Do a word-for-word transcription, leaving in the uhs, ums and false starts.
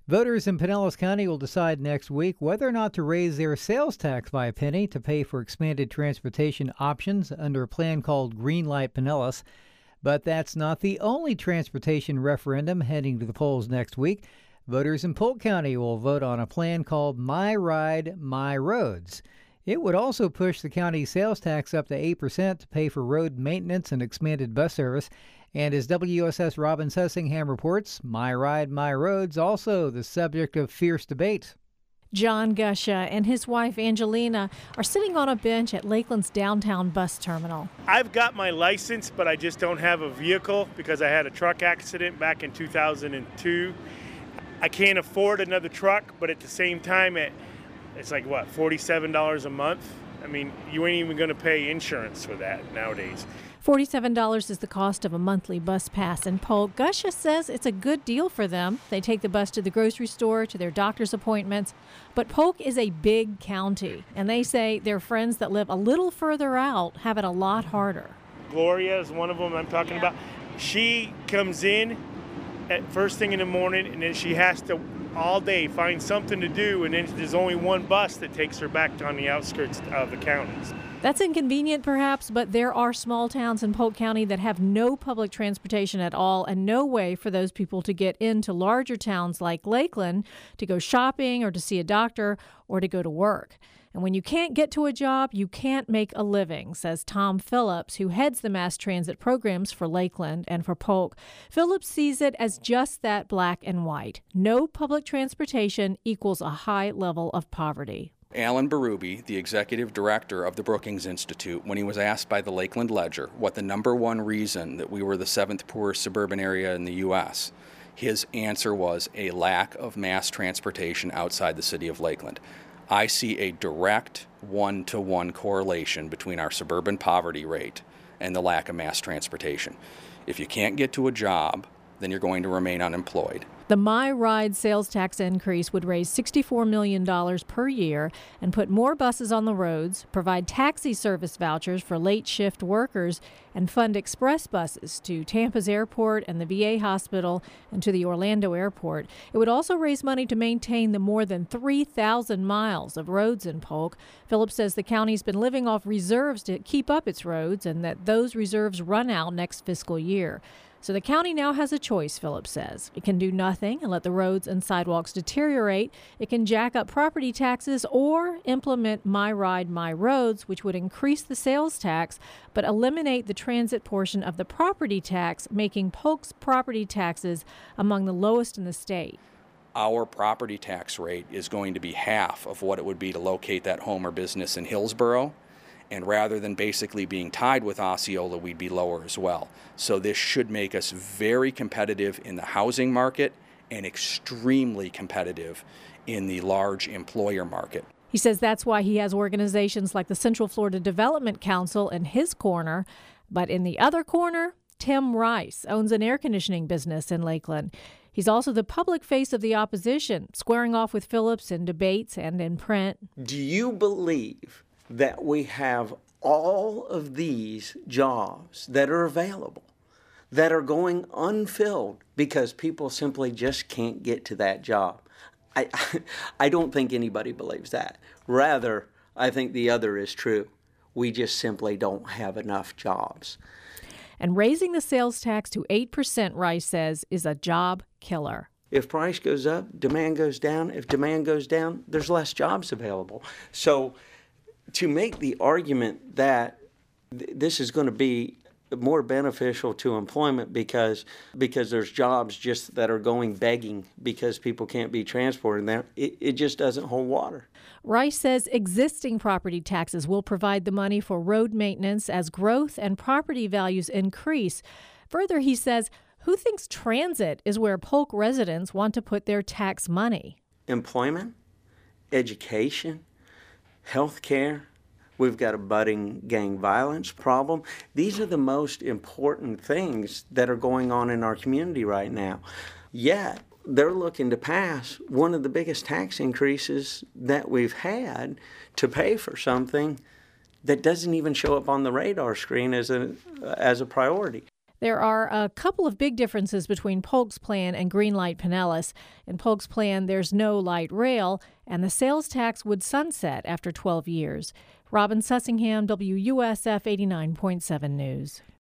Voters in Pinellas County will decide next week whether or not to raise their sales tax by a penny to pay for expanded transportation options under a plan called Greenlight Pinellas. But that's not the only transportation referendum heading to the polls next week. Voters in Polk County will vote on a plan called My Ride, My Roads. It would also push the county's sales tax up to eight percent to pay for road maintenance and expanded bus service. And as W U S S Robin Sussingham reports, My Ride, My Roads also the subject of fierce debate. John Gusha and his wife Angelina are sitting on a bench at Lakeland's downtown bus terminal. I've got my license, but I just don't have a vehicle because I had a truck accident back in two thousand two. I can't afford another truck, but at the same time, it, it's like, what, forty-seven dollars a month? I mean, you ain't even going to pay insurance for that nowadays. forty-seven dollars is the cost of a monthly bus pass in Polk. Gusha says it's a good deal for them. They take the bus to the grocery store, to their doctor's appointments. But Polk is a big county, and they say their friends that live a little further out have it a lot harder. Gloria is one of them I'm talking yeah. about. She comes in at first thing in the morning, and then she has to all day find something to do, and then there's only one bus that takes her back on the outskirts of the counties. That's inconvenient, perhaps, but there are small towns in Polk County that have no public transportation at all and no way for those people to get into larger towns like Lakeland to go shopping or to see a doctor or to go to work. And when you can't get to a job, you can't make a living, says Tom Phillips, who heads the mass transit programs for Lakeland and for Polk. Phillips sees it as just that black and white. No public transportation equals a high level of poverty. Alan Berube, the executive director of the Brookings Institute, when he was asked by the Lakeland Ledger what the number one reason that we were the seventh poorest suburban area in the U S, his answer was a lack of mass transportation outside the city of Lakeland. I see a direct one-to-one correlation between our suburban poverty rate and the lack of mass transportation. If you can't get to a job, then you're going to remain unemployed. The My Ride sales tax increase would raise sixty-four million dollars per year and put more buses on the roads, provide taxi service vouchers for late shift workers, and fund express buses to Tampa's airport and the V A hospital and to the Orlando airport. It would also raise money to maintain the more than three thousand miles of roads in Polk. Phillips says the county's been living off reserves to keep up its roads and that those reserves run out next fiscal year. So the county now has a choice, Phillips says. It can do nothing and let the roads and sidewalks deteriorate. It can jack up property taxes or implement My Ride, My Roads, which would increase the sales tax but eliminate the transit portion of the property tax, making Polk's property taxes among the lowest in the state. Our property tax rate is going to be half of what it would be to locate that home or business in Hillsborough. And rather than basically being tied with Osceola, we'd be lower as well. So this should make us very competitive in the housing market and extremely competitive in the large employer market. He says that's why he has organizations like the Central Florida Development Council in his corner. But in the other corner, Tim Rice owns an air conditioning business in Lakeland. He's also the public face of the opposition, squaring off with Phillips in debates and in print. Do you believe that we have all of these jobs that are available, that are going unfilled because people simply just can't get to that job? I, I don't think anybody believes that. Rather, I think the other is true. We just simply don't have enough jobs. And raising the sales tax to eight percent, Rice says, is a job killer. If price goes up, demand goes down. If demand goes down, there's less jobs available. So to make the argument that th- this is going to be more beneficial to employment because because there's jobs just that are going begging because people can't be transported there, it, it just doesn't hold water. Rice says existing property taxes will provide the money for road maintenance as growth and property values increase. Further, he says, who thinks transit is where Polk residents want to put their tax money? Employment, education, health care. We've got a budding gang violence problem. These are the most important things that are going on in our community right now. Yet, they're looking to pass one of the biggest tax increases that we've had to pay for something that doesn't even show up on the radar screen as a, as a priority. There are a couple of big differences between Polk's plan and Greenlight Pinellas. In Polk's plan, there's no light rail, and the sales tax would sunset after twelve years. Robin Sussingham, W U S F eighty-nine point seven News.